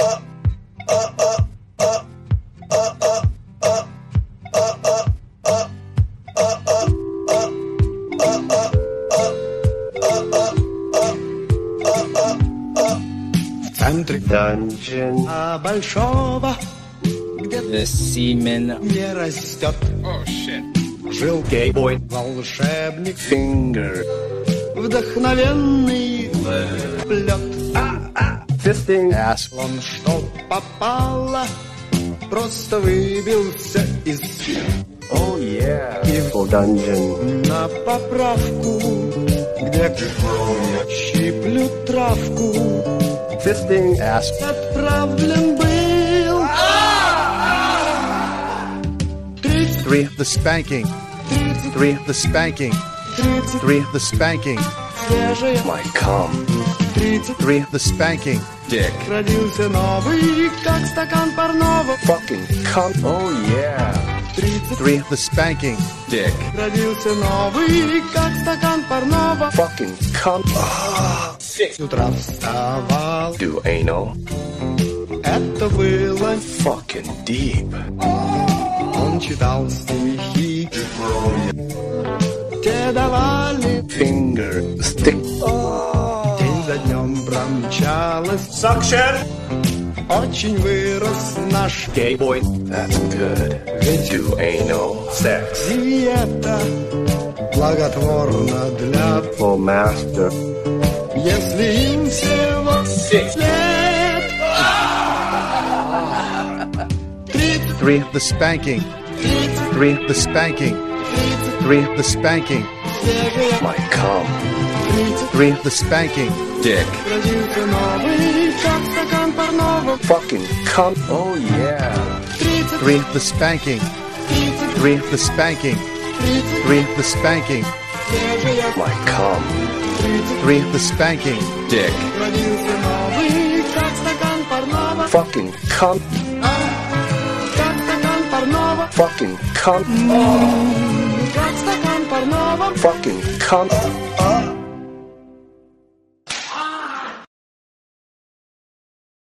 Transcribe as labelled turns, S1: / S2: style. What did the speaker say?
S1: В центре
S2: Dungeon.
S1: большого, где
S3: The semen.
S1: не растет,
S3: Oh shit.
S1: жил
S2: Gay-boy.
S1: волшебник,
S2: Finger.
S1: вдохновенный плет.
S2: Fisting.
S1: Ass. Он что попало, просто выбился из
S2: Oh yeah. Evil Dungeon.
S1: на поправку, где щиплю травку.
S2: Fisting. Ass.
S1: Отправлен был
S4: 3. The spanking. 3. The spanking. 3. The spanking.
S1: свежая.
S2: My cum.
S4: 3. The spanking.
S3: Dick.
S1: Родился новый, как стакан парного.
S2: Fucking cum. Oh yeah.
S4: 3. The spanking.
S3: Dick.
S1: Родился новый, как стакан парного.
S2: Fucking cum.
S1: С утра вставал,
S2: Do anal.
S1: это было.
S2: Fucking deep.
S1: Он читал стихи, те давали.
S2: Finger. Stick.
S1: День за днем промчалась.
S2: Suction.
S1: Очень вырос наш
S2: Gay-boy. That's good. Do anal. Sex.
S1: диета. Благотворна для,
S2: For master.
S1: если им всего 6 лет.
S4: 3. The spanking. 3. The spanking. 3. The spanking.
S2: My cum.
S4: 3. The spanking.
S3: Dick.
S1: Родился новый, как стакан парного.
S2: Fucking cum. Oh yeah.
S4: 3. The spanking. 3. The spanking. 3. The spanking.
S2: My cum.
S4: 3. The spanking.
S3: Dick.
S1: Родился новый, как стакан парного.
S2: Fucking cum.
S1: Как стакан парного.
S2: Fucking cum.
S1: Как стакан парного.
S2: Fucking cum.